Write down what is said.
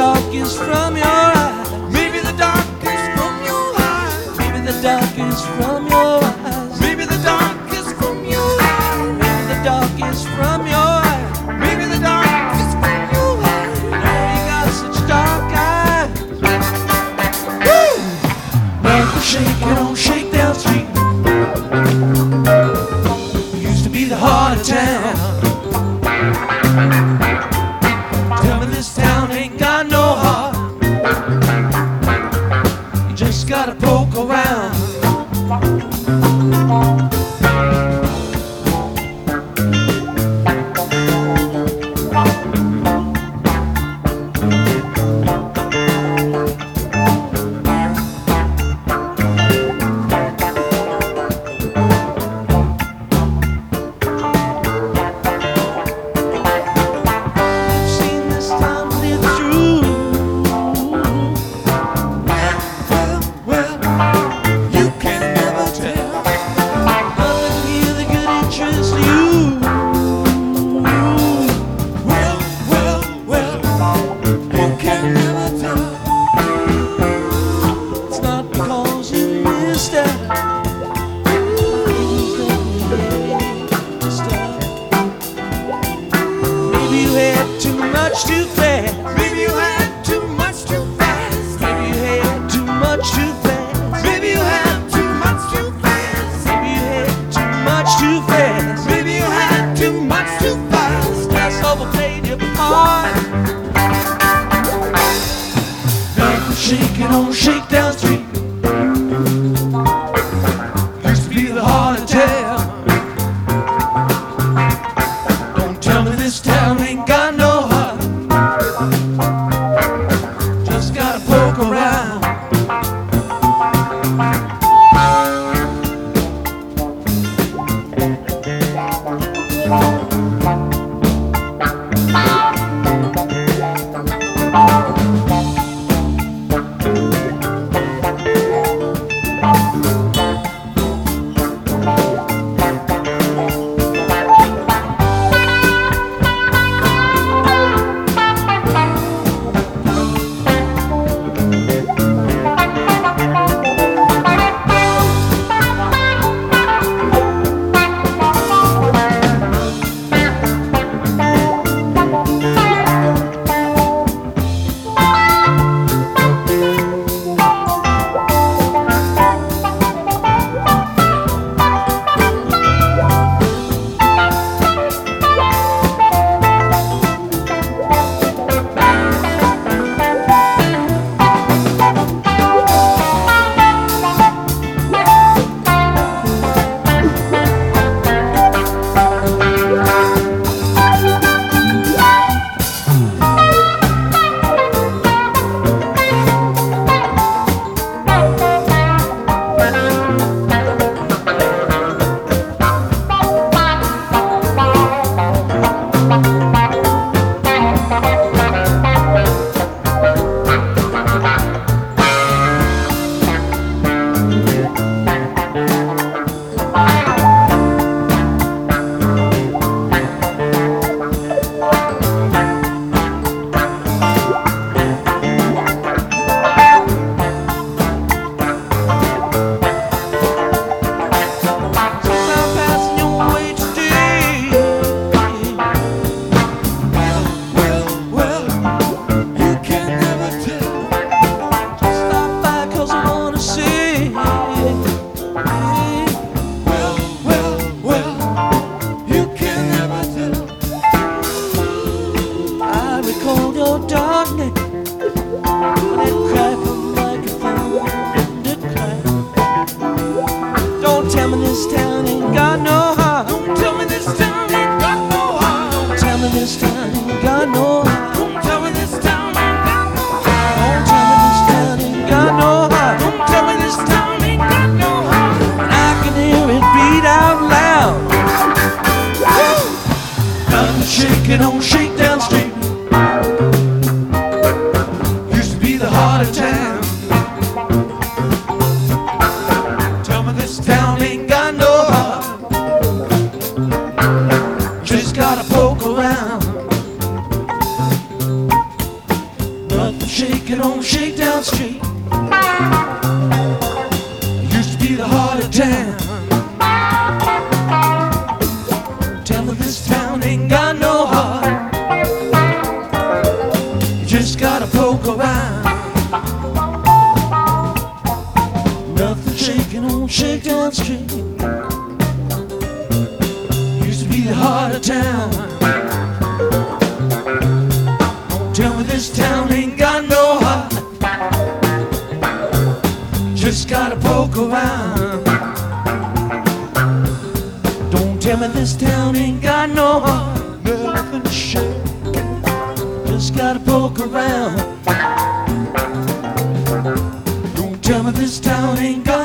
darkest from your eyes. Maybe the darkest from your eyes. Maybe the darkest from your eyes. Maybe the darkest from your eyes. Maybe the darkest from your eyes. Maybe the darkest from your eyes. Oh, you got such dark eyes. Woo! Like shaking on Shakedown Street. Used to be the heart of town. Tell me this town ain't got no heart. You just gotta poke around. I've seen this town live through. Well, you can never tell. Nothing here that could interest you. Well, you can never tell. It's not because you missed out. Maybe you had too much too fast. Maybe you had too much too fast. Maybe you had too much too fast. Maybe you had too much too fast. Maybe you had too much too fast. Maybe you had too much too fast. Just overplayed your part. Like shaking on Shakedown Street. Used to be the heart of town. Don't tell me this town ain't got no heart. Just gotta poke around. this town ain't got no heart. Don't tell me this town ain't got no heart. Don't tell me this town ain't got no heart. Don't tell me this town ain't got no heart. Don't tell me this town ain't got no heart. Don't tell me this town ain't got no heart. And I can hear it beat out loud. I'm shaking on Shakedown Street. Used to be the heart of town. Tell me this town ain't got no heart. Just gotta poke around. But shaking on Shakedown Street. Used to be the heart of town. Tell me this town ain't got no heart. You just gotta poke around. Nothing shaking on Shakedown Street. Used to be the heart of town. Don't tell me this town ain't got no heart. Just gotta poke around. Don't tell me this town ain't got no heart. Nothing to shake. Just gotta poke around. Don't tell me this town ain't got